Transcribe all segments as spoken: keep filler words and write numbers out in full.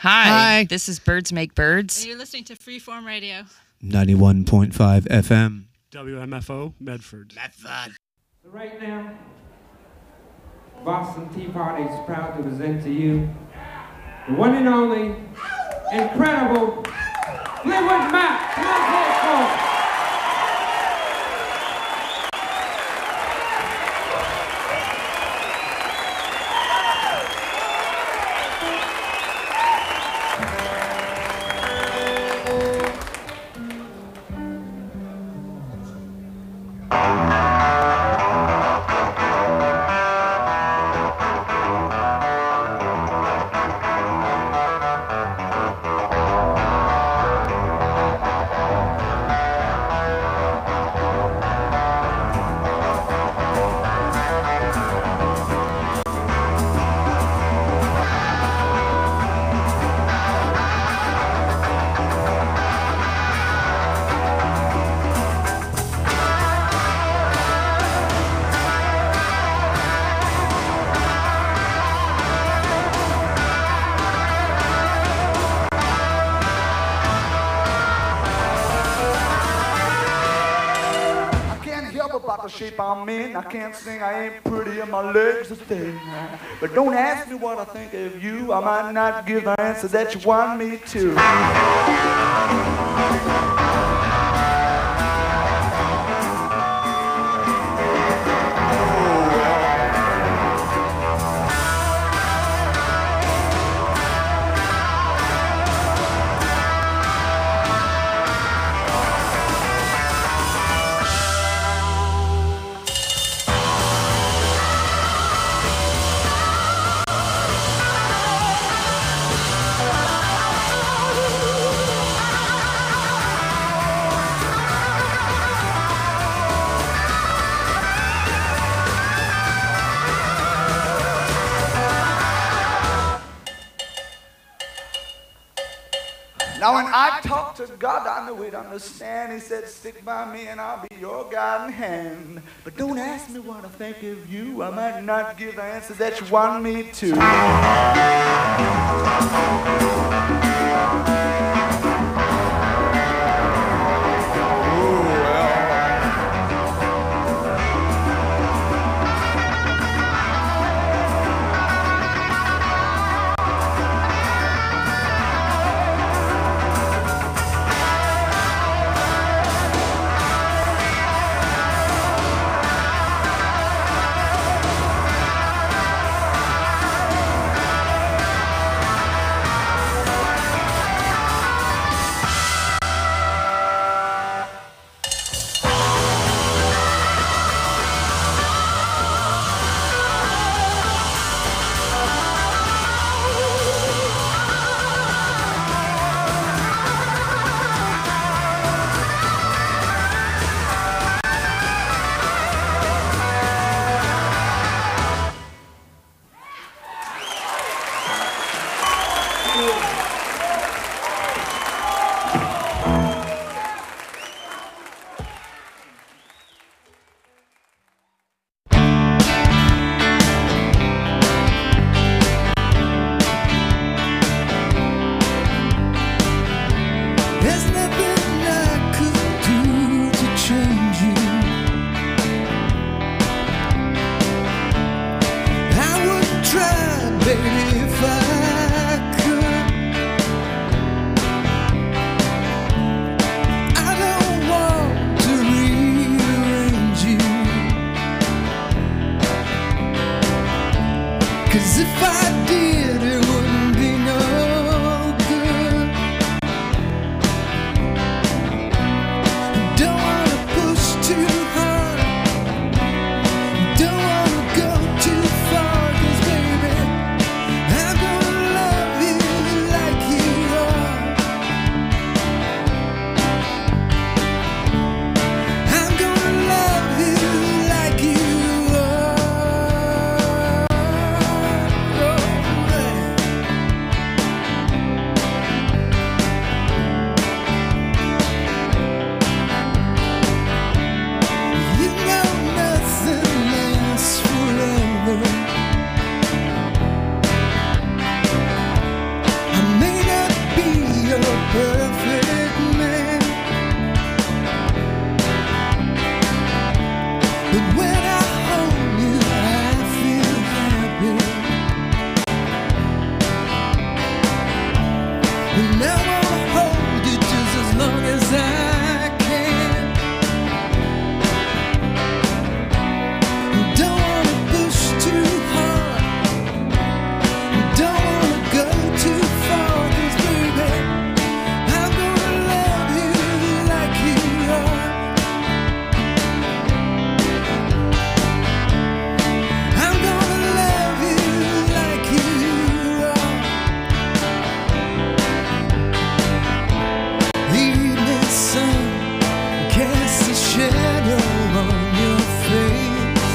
Hi. Hi. This is Birds Make Birds. And you're listening to Freeform Radio. ninety-one point five F M. W M F O, Medford. Medford. So right now, Boston Tea Party is proud to present to you the one and only, incredible Fleetwood Mac. Come on, folks. The shape I'm in, I can't sing, I ain't pretty, and my legs are thin. But don't ask me what I think of you, I might not give the answer that you want me to. Now when I talk to God, I know He'd understand. He said, stick by me and I'll be your guiding hand. But don't ask me what I think of you. I might not give the answer that you want me to. Baby, if I could And I wanna hold you just as long as I can. Don't wanna push too hard, don't wanna go too far, 'cause baby, I'm gonna love you like you are. I'm gonna love you like you are. The evening sun casts a shadow on your face,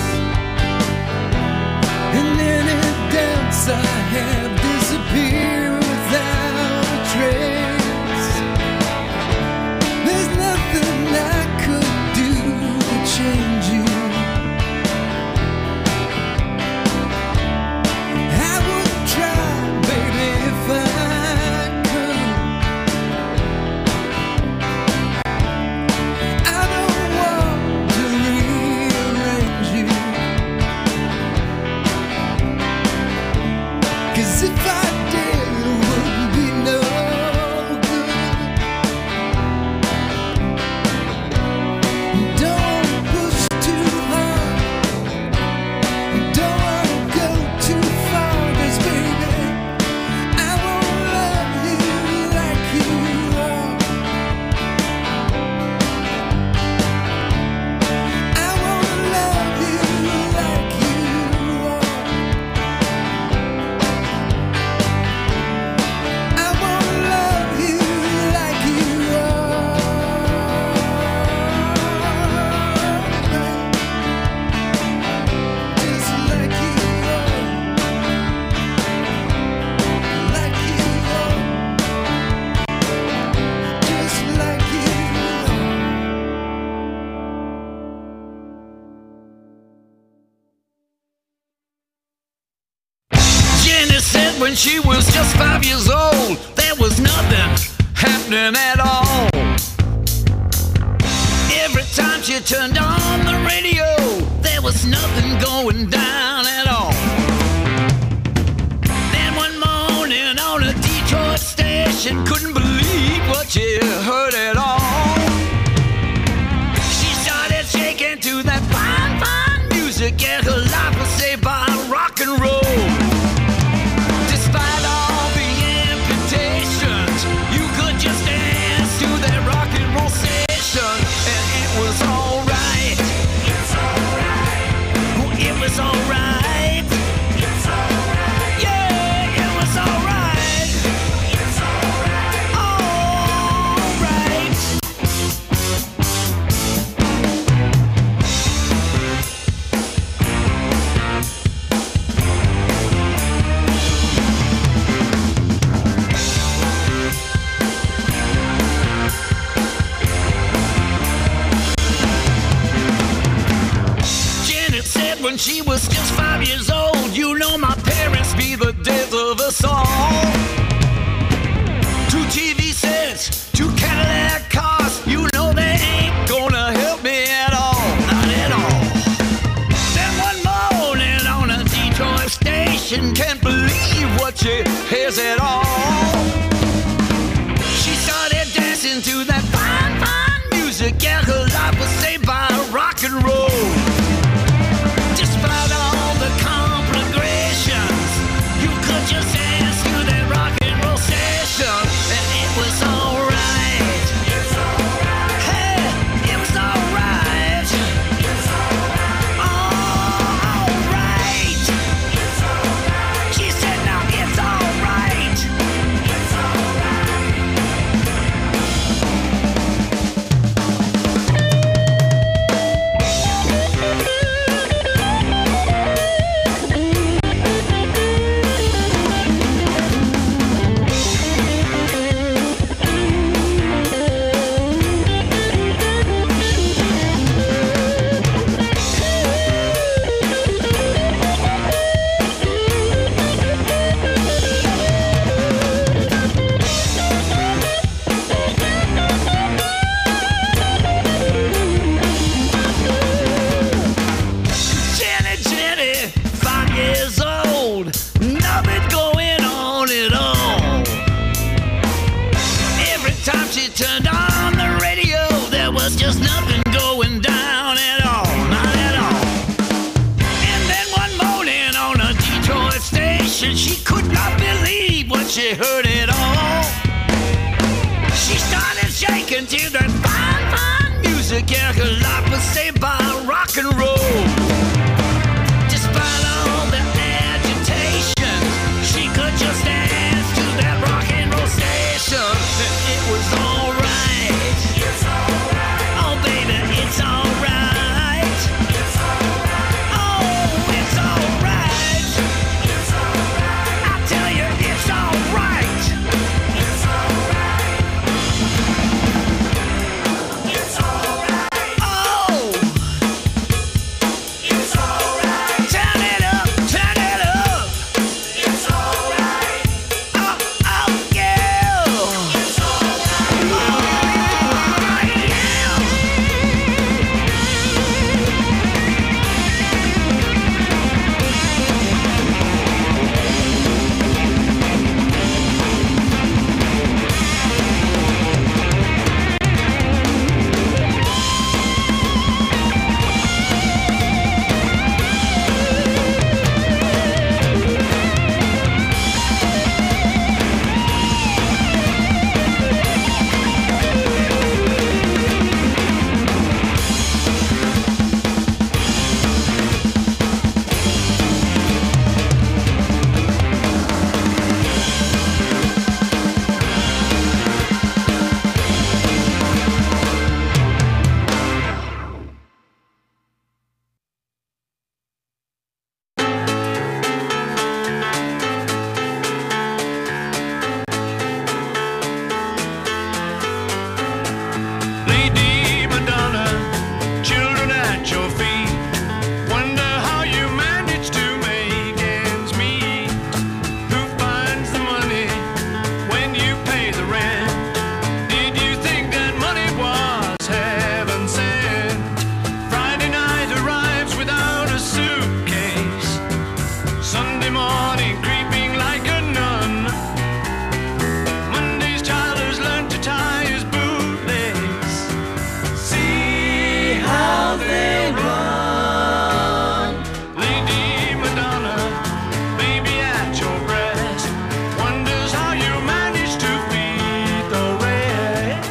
and any doubts I have disappear without a trace. There's nothing I could do to change you. I would try, baby, if I could. I don't want to rearrange you, 'cause if I did, it wouldn't be no good. Don't push too hard, don't wanna go too far, 'cause baby, I wanna love you like you are. I wanna love you like you are. I wanna love you like you are. Just like you are. Like you are. Just like you are. Jenny said when she was just five years old, there was nothing happening at all. Every time she turned on the radio, there was nothing going down at all. Then one morning on a Detroit station, couldn't believe what she heard at all. She started shaking to that fine, fine music, and her life was saved by rock and roll. Despite all the amputations, you could just dance to that rock and roll station, and it was alright. It's alright. It was alright. It's alright. Yeah, it was alright. It's alright. Oh, time she turned on the radio, there was just nothing going down at all, not at all. And then one morning on a Detroit station, she could not believe what she heard at all. She started shaking to that fine, fine music, yeah, 'cause life was saved by rock and roll. Despite all the agitation, she could just dance to that rock and roll station. It was alright. It's alright. Oh baby, it's alright. It's alright. Oh, it's alright. It's alright. I tell you, it's alright. It's alright. It's alright. Oh, it's alright. Turn it up, turn it up. It's alright. Oh, oh, yeah. It's alright. Oh, yeah. Lady Madonna, children at your feet. Wonder how you manage to make ends meet. Who finds the money when you pay the rent? Did you think that money was heaven sent? Friday night arrives without a suitcase. Sunday morning creeping like a nun. Monday's child has learned to tie his bootlace. See how they run. Lady Madonna, baby at your breast, wonders how you manage to feed the rest.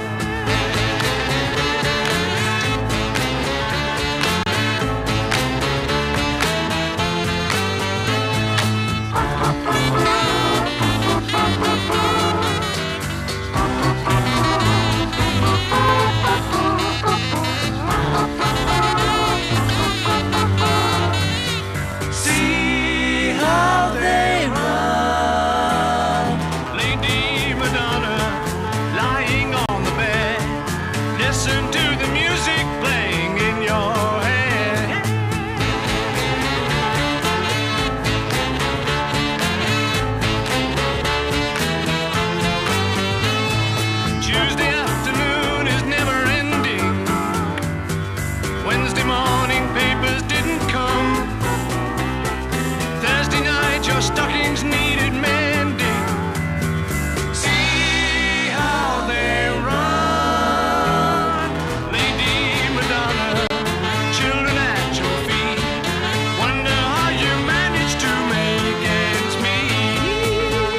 See how they run. Lady Madonna, lying on the bed, listen to the music playing in your head. Tuesday afternoon is never ending. Wednesday morning papers didn't come. Thursday night your stockings needed mending. See how they run. Lady Madonna, children at your feet. Wonder how you manage to make ends meet.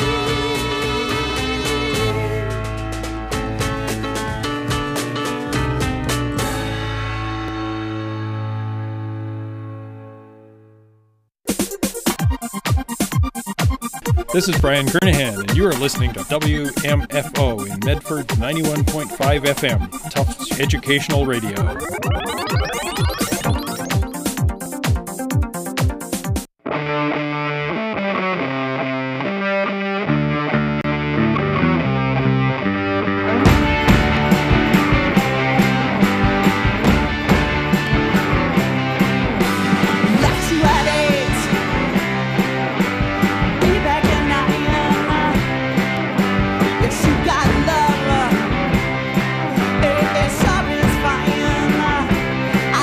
This is Brian Kernahan, and you are listening to W M F O in Medford's ninety-one point five F M, Tufts Educational Radio. Satisfying.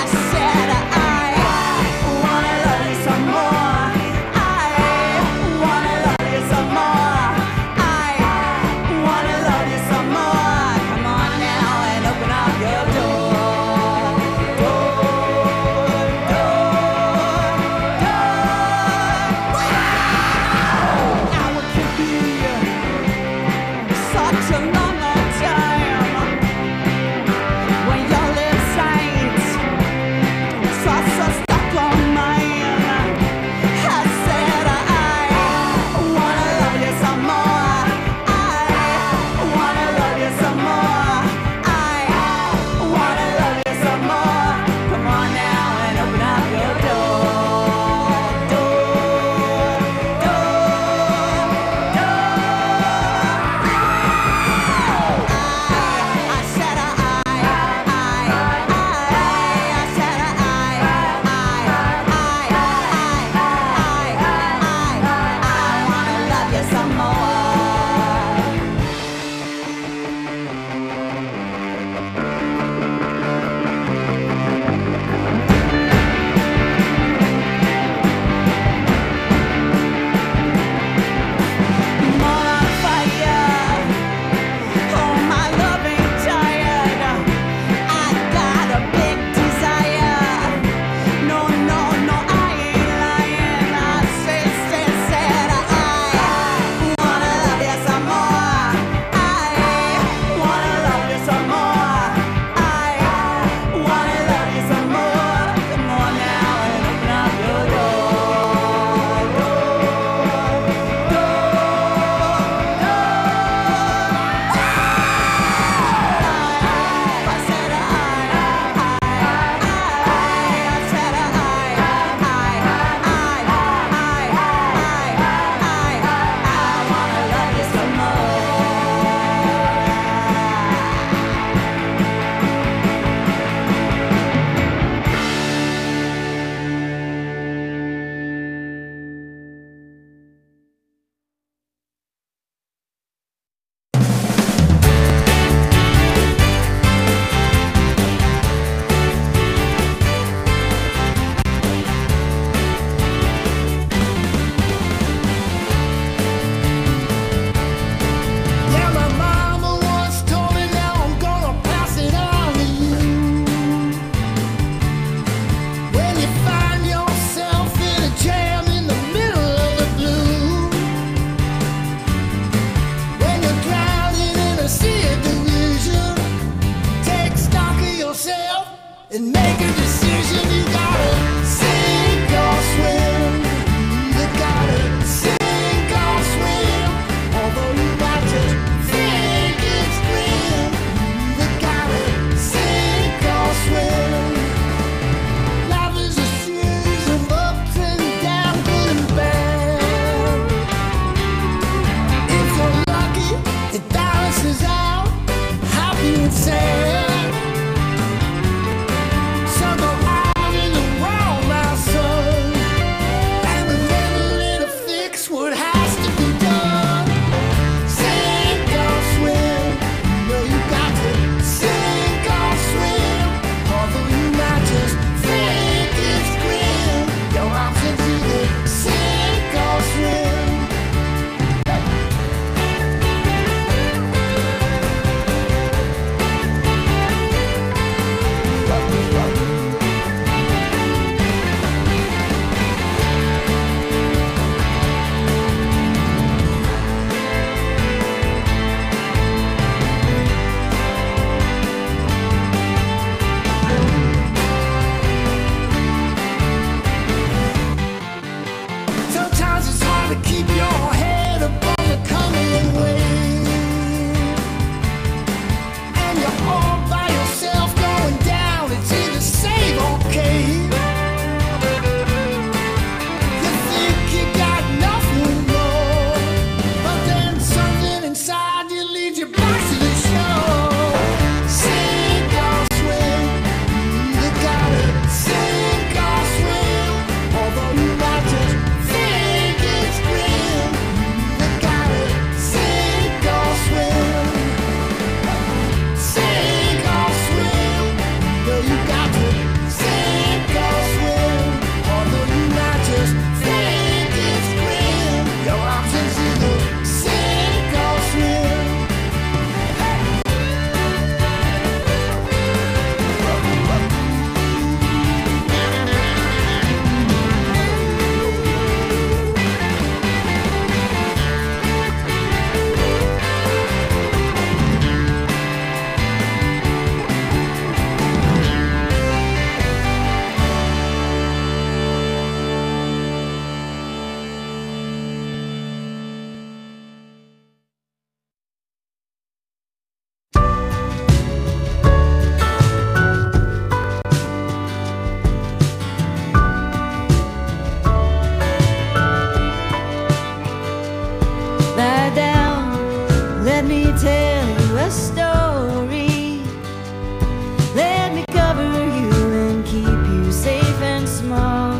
me tell you a story. Let me cover you and keep you safe and small.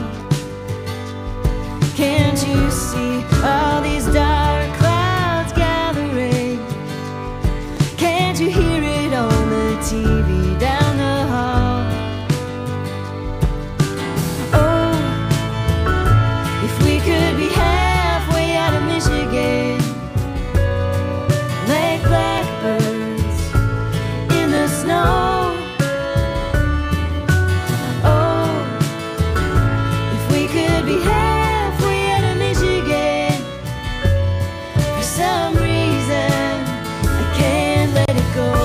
Can't you see all these dark clouds gathering? Can't you hear it on the T V down the hall? Oh, if we could be halfway out of Michigan, like blackbirds in the snow. Oh, if we could be halfway out of Michigan, for some reason I can't let it go.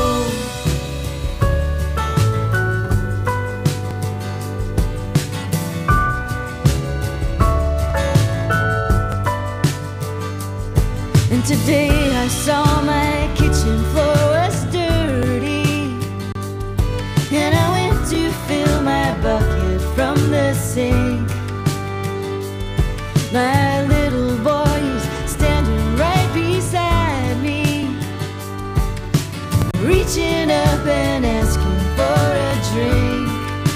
And today I saw my kitchen floor was dirty, and I went to fill my bucket from the sink. My little boy is standing right beside me, reaching up and asking for a drink.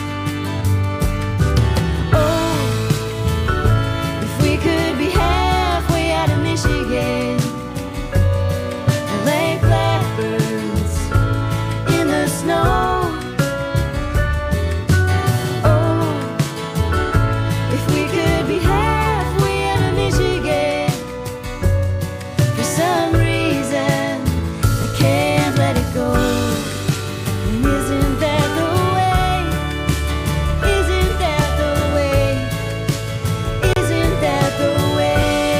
Oh, if we could be halfway out of Michigan, like blackbirds in the snow. Oh, if we could be halfway out of Michigan, for some reason I can't let it go. And isn't that the way? Isn't that the way? Isn't that the way?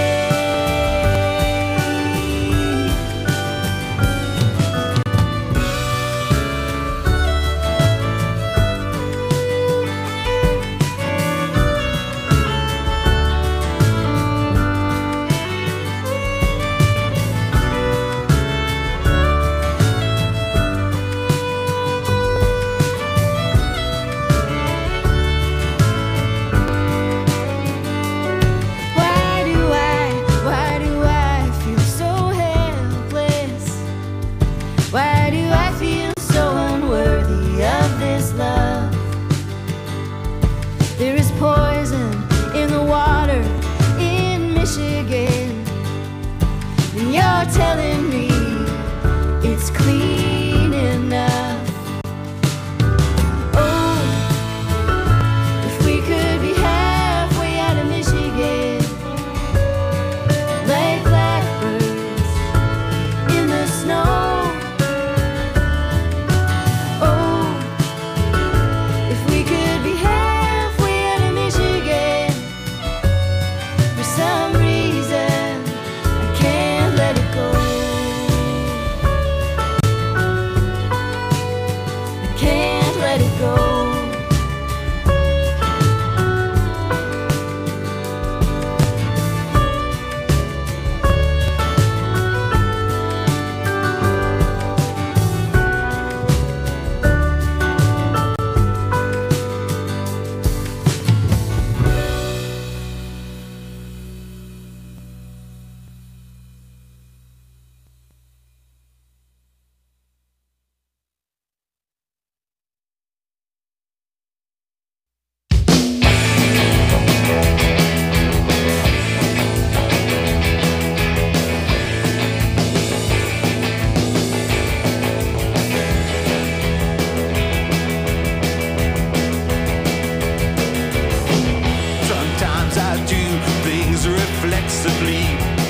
Why do I, why do I feel so helpless? Why do I feel so unworthy of this love? There is poison in the water in Michigan, and you're telling me it's clean enough. Oh, if we could be halfway out of Michigan, like blackbirds in the snow. Oh, if we could be halfway out of Michigan, for some reason I can't let it go. I can't let it go. Sometimes I do things reflexively.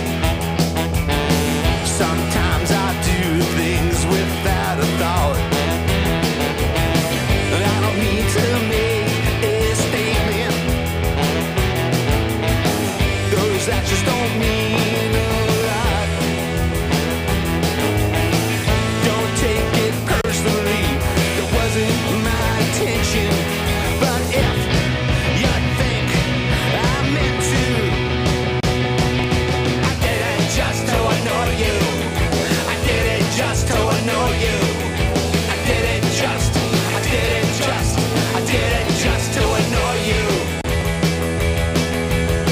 Sometimes I do things without a thought. I don't need to make a statement, 'cause that just don't mean a lot. Don't take it personally, it wasn't my intention. But if you think I meant to, I did it just to annoy you. I did it just to annoy you. I did it just, I did it just, I did it just to annoy you.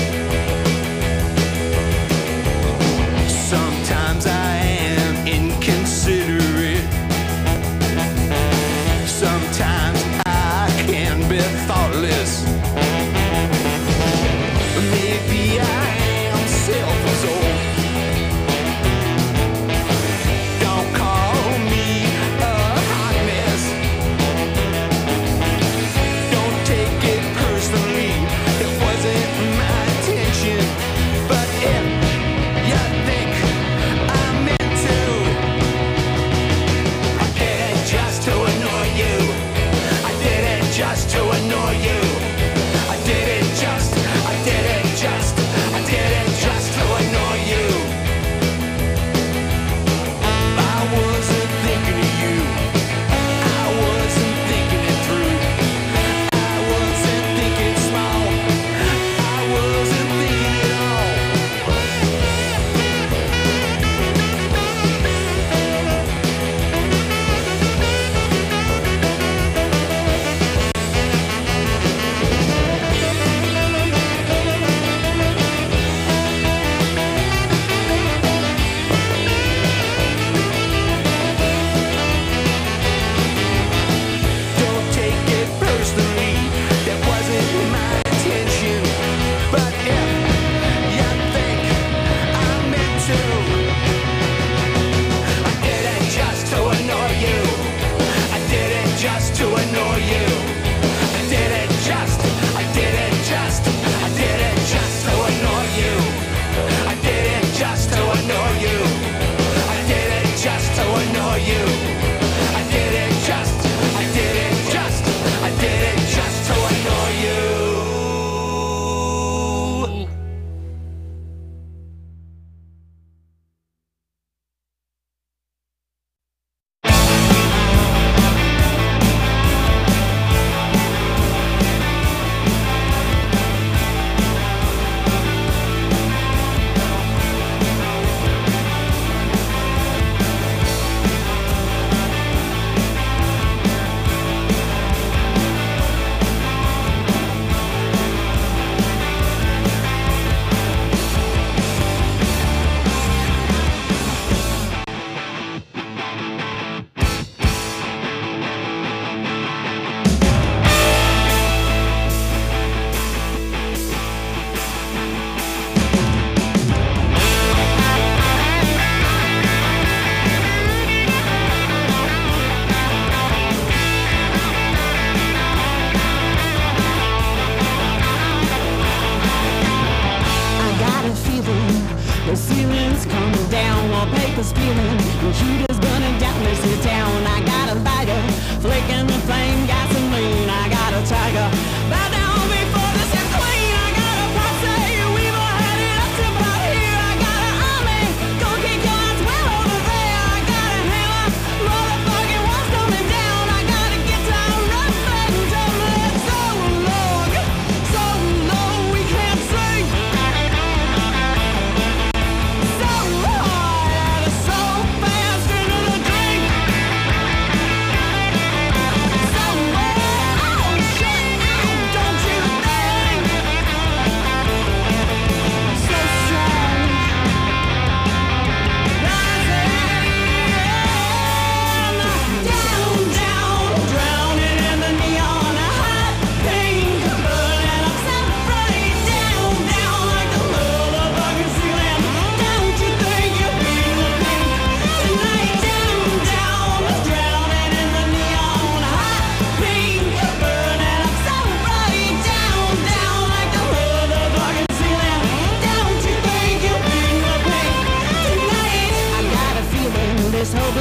Sometimes I am incapable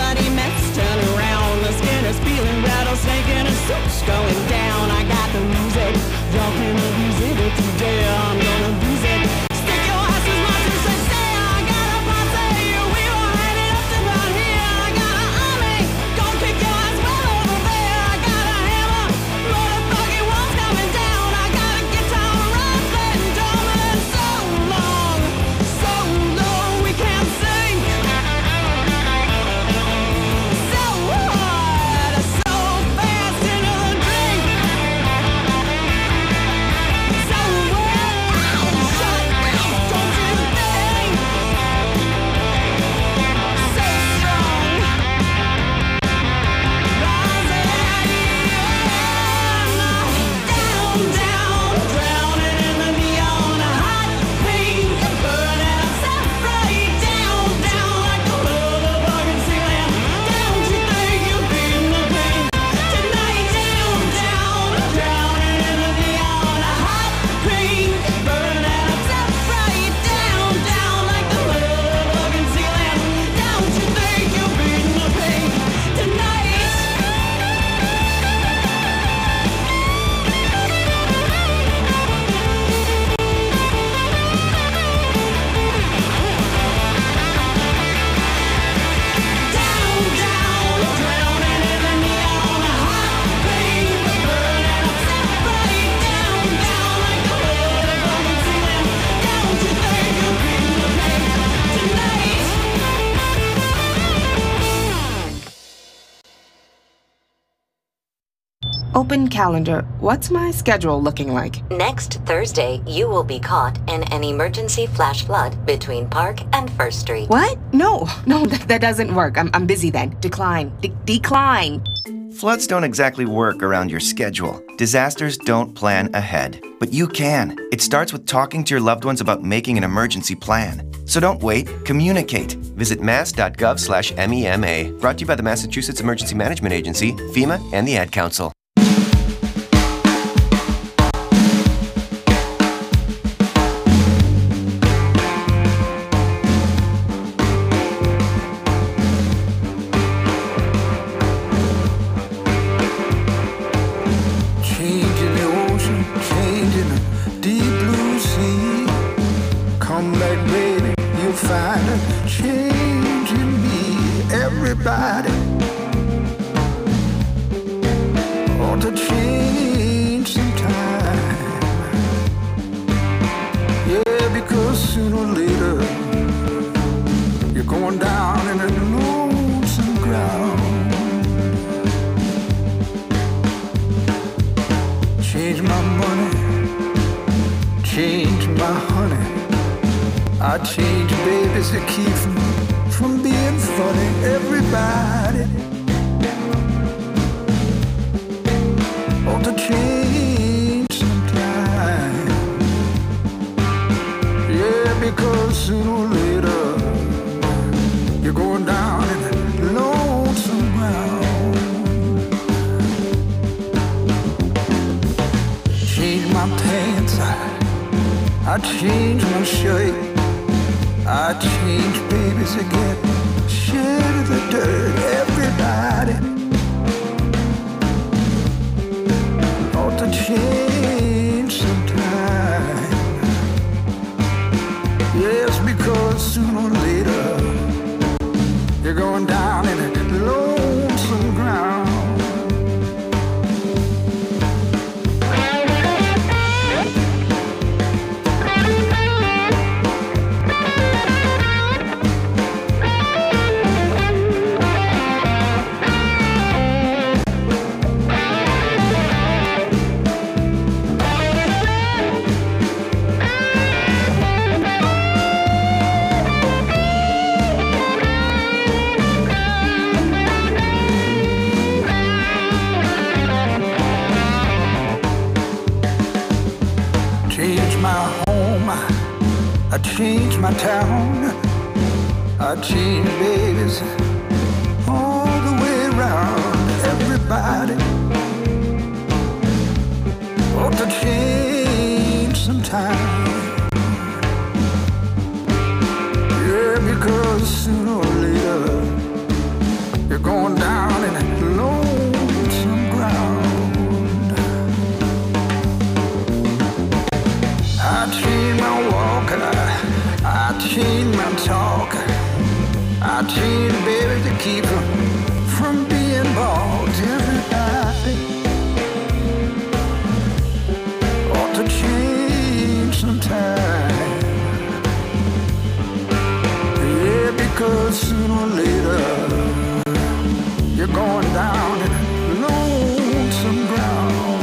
bloody mess. Turn around, the skin is peeling, rattlesnake and a soup's going down. I got to lose it, y'all can abuse it, but today I'm gonna lose it. Stick your ass as much as they say. I got a posse, we were headed up to about here. I got an army, gon' kick your ass well over there. I got a hammer, motherfucking walls coming down. I got a guitar, rustling, drumming, and so long, so low we can't sing. So hard, so fast into the drink. So well, shut up, don't you think? So strong, rising down, down, drowning in the neon, hot pink, burning separate, down, down like the motherfucking ceiling. Don't you think you're feeling the pain tonight? Down, down, drowning in the neon, hot pink, burning separate, down, down like the motherfucking ceiling. Don't you think you're feeling the pain tonight? Down, down, drowning in the neon, hot pink, burning separate, down, down like the motherfucking ceiling. Don't you think you're feeling the pain tonight? Open calendar. What's my schedule looking like? Next Thursday, you will be caught in an emergency flash flood between Park and First Street. What? No, no, that, that doesn't work. I'm, I'm busy then. Decline. De- decline. Floods don't exactly work around your schedule. Disasters don't plan ahead. But you can. It starts with talking to your loved ones about making an emergency plan. So don't wait, communicate. Visit mass.gov slash MEMA. Brought to you by the Massachusetts Emergency Management Agency, FEMA, and the Ad Council. Change in the ocean, change in the deep blue sea. Come back, baby, you'll find a change in me. Everybody ought to change sometime. Yeah, because sooner or later you're going down in the lonesome ground. Change my money, change my honey. I change babies to keep from, from being funny. Everybody ought to change sometime. Yeah, because sooner or later you're going down in the lonesome ground. Change my pants, I, I change my shirt. I change babies again, shed the dirt. Everybody ought to change sometime. Yes, because sooner or later you're going down in the lonesome ground. I change my town, I change babies all the way around. Everybody ought to change sometime. Yeah, because sooner or later going down in that lonesome ground. I changed my walk, I, I changed my talk, I changed, baby, to keep from, from being bought every night. Ought to change sometime. Yeah, because sooner or later you're going down in lonesome ground.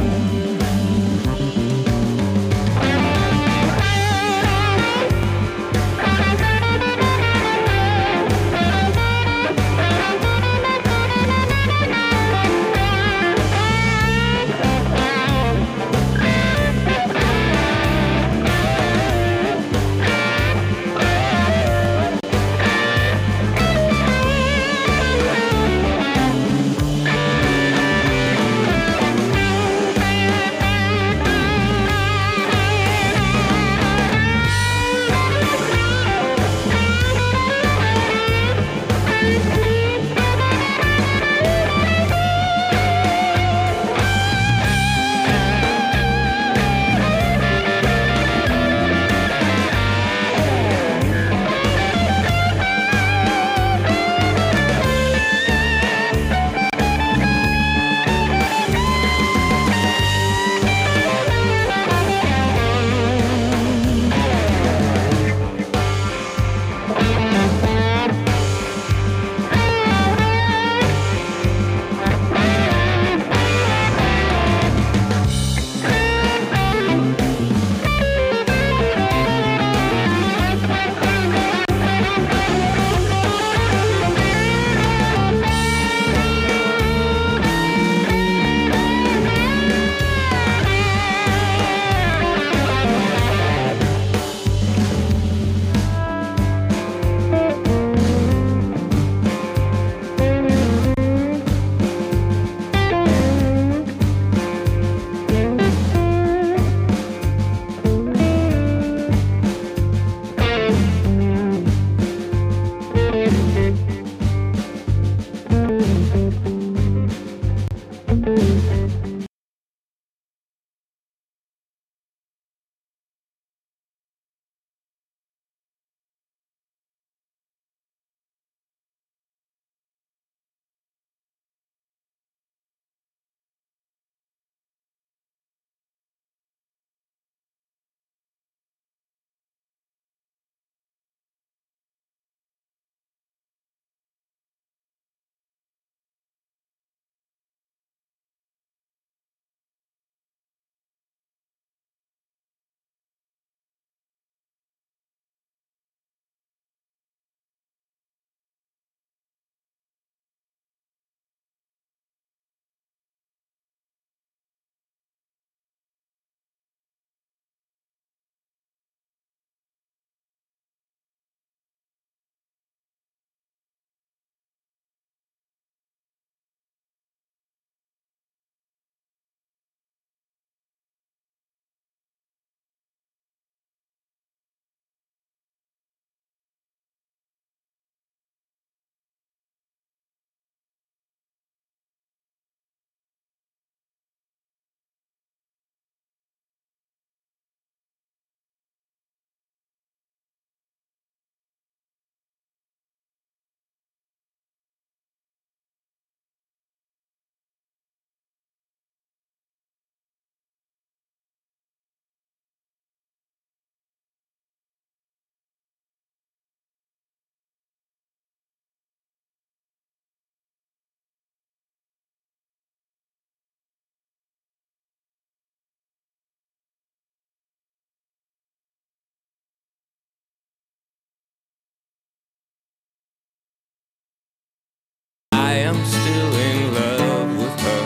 am still in love with her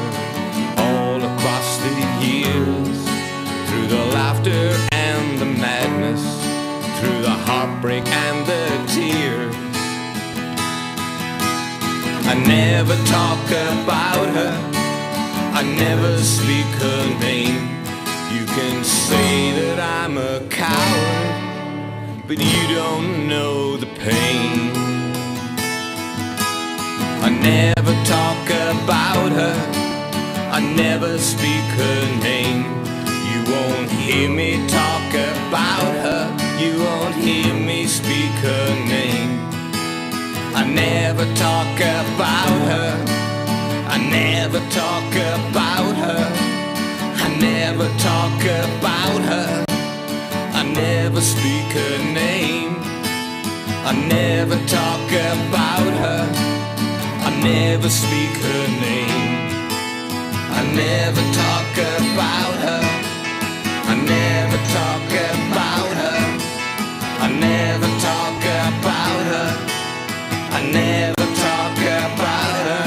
all across the years, through the laughter and the madness, through the heartbreak and the tears. I never talk about her, I never speak her name. You can say that I'm a coward, but you don't know the pain. I never talk about her, I never speak her name. You won't hear me talk about her, you won't hear me speak her name. I never talk about her, I never talk about her, I never talk about her, I never speak her name. I never talk about her, I never speak her name. I never talk about her, I never talk about her, I never talk about her, I never talk about her.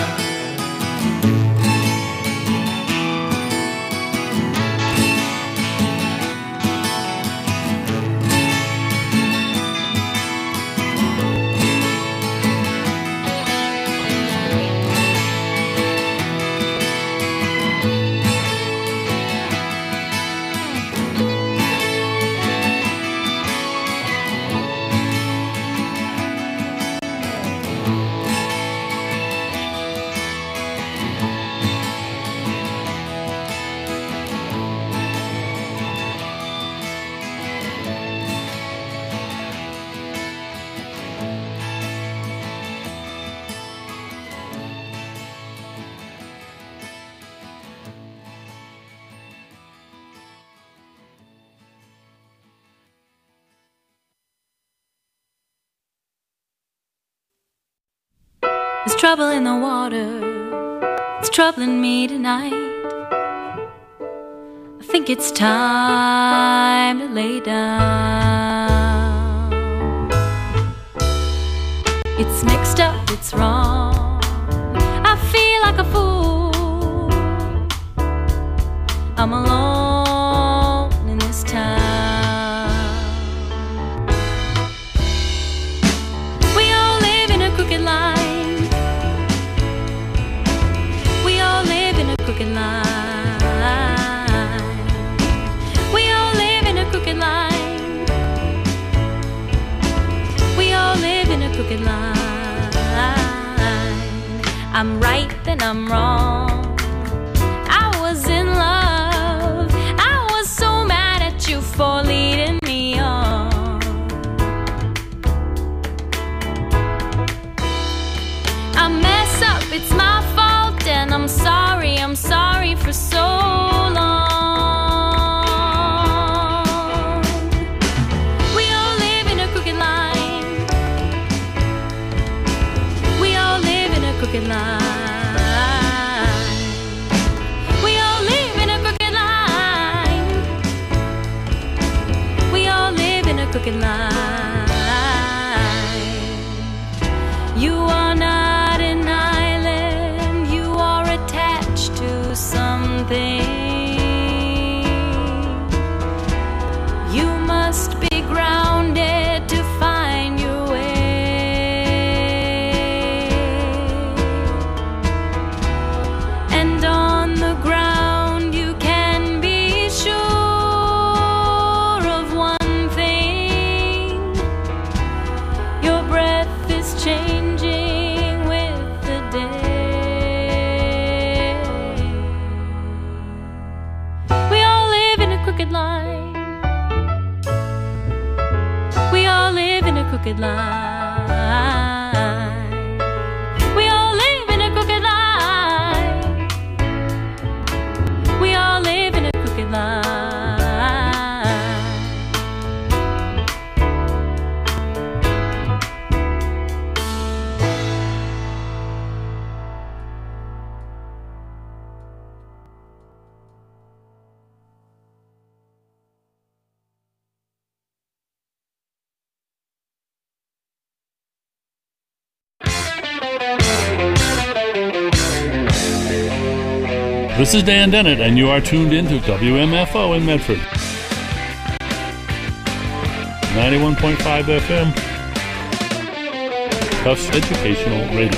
There's trouble in the water, it's troubling me tonight. I think it's time to lay down. It's mixed up, it's wrong, I feel like a fool. I'm alone in this town. We all live in a crooked line, crooked line. We all live in a crooked line. We all live in a crooked line. I'm right, then I'm wrong. I was in love. I was so mad at you for leading me on. I mess up, it's my fault, and I'm sorry, I'm sorry for so long. We all live in a crooked line. We all live in a crooked line. We all live in a crooked line. We all live in a crooked line. You are not an island, you are attached to something. You must be grounded to find your way. And on the ground you can be sure of one thing. Your breath is changing with the day. We all live in a crooked line. We all live in a crooked line. We all live in a crooked line. We all live in a crooked line. This is Dan Dennett, and you are tuned into W M F O in Medford. ninety-one point five F M, Tufts Educational Radio.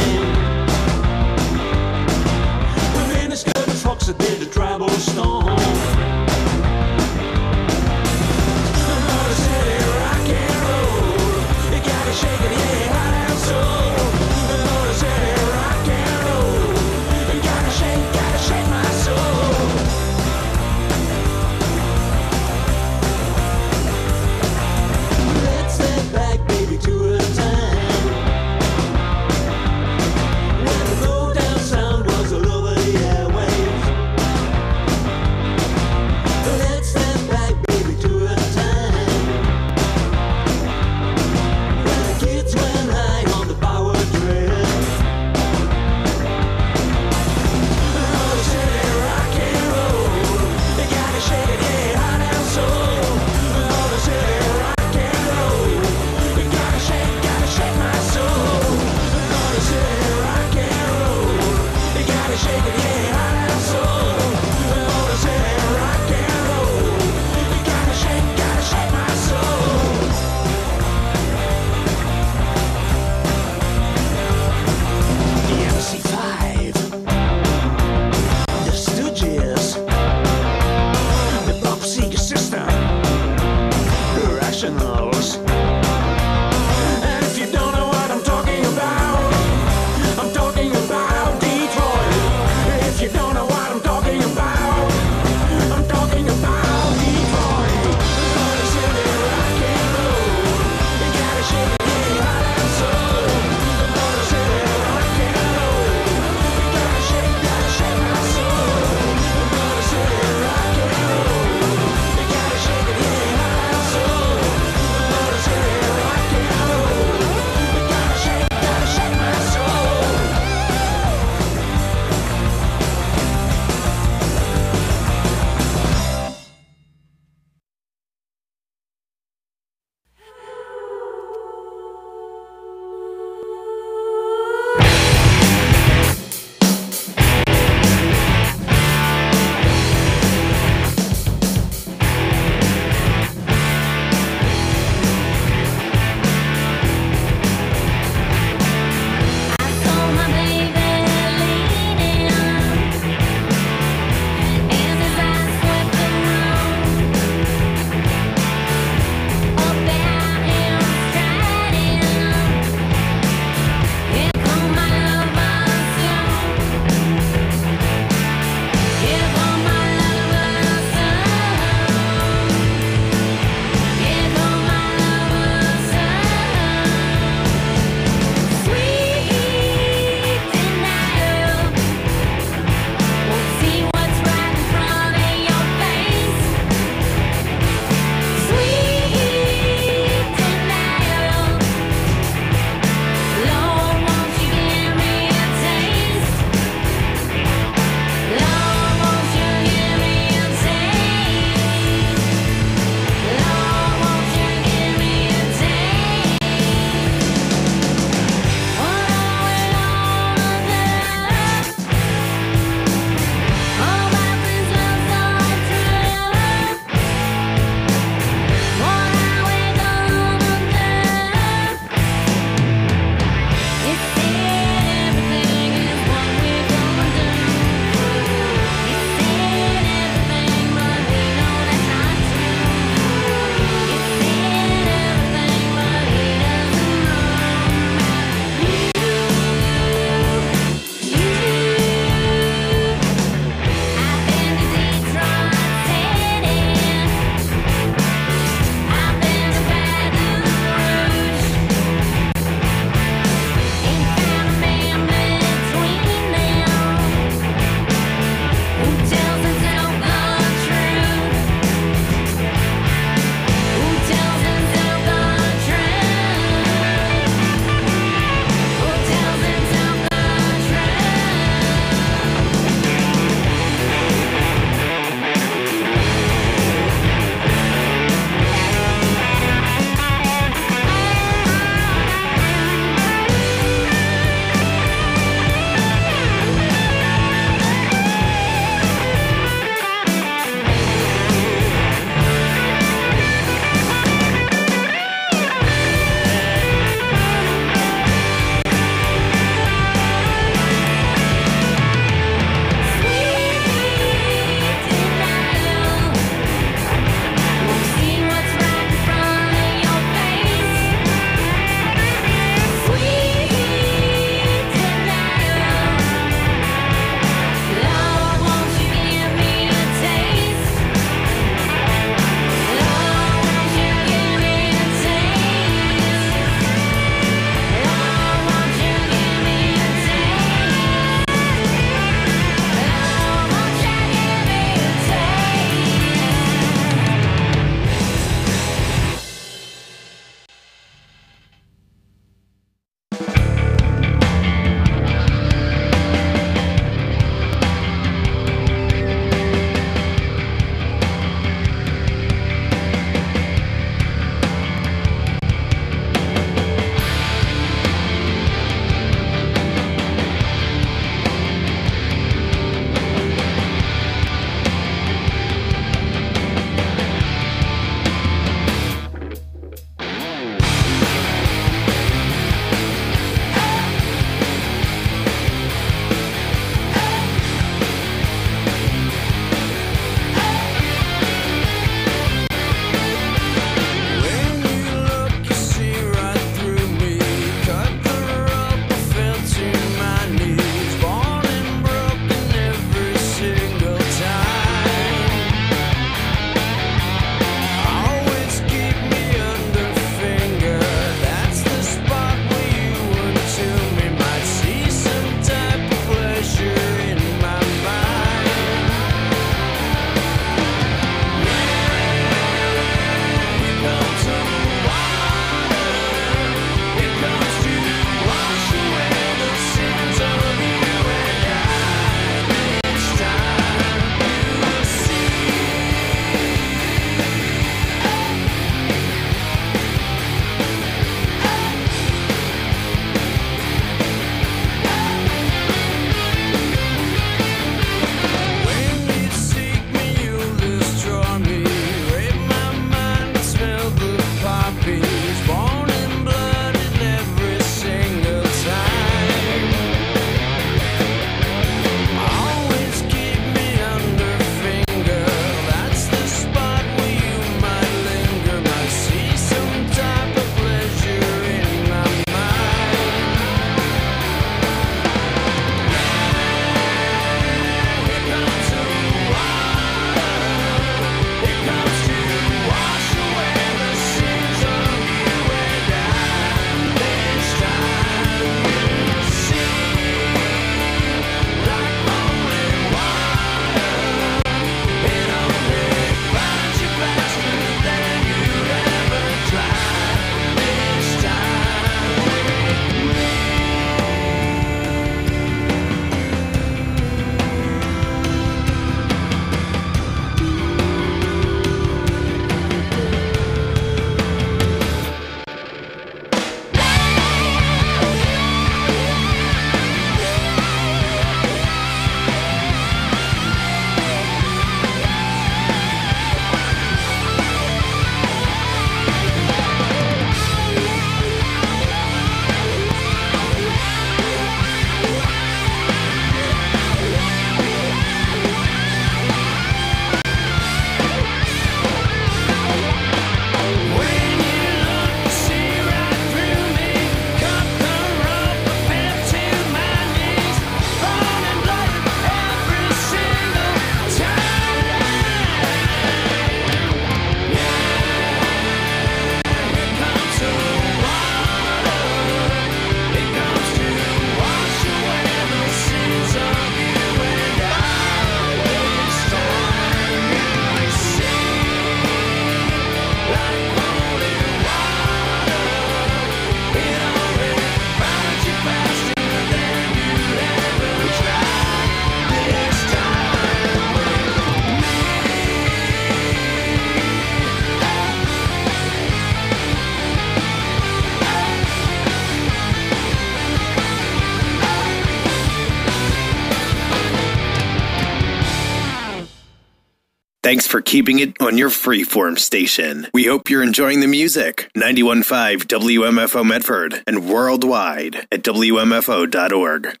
Thanks for keeping it on your freeform station. We hope you're enjoying the music. ninety-one point five W M F O Medford and worldwide at W M F O dot org.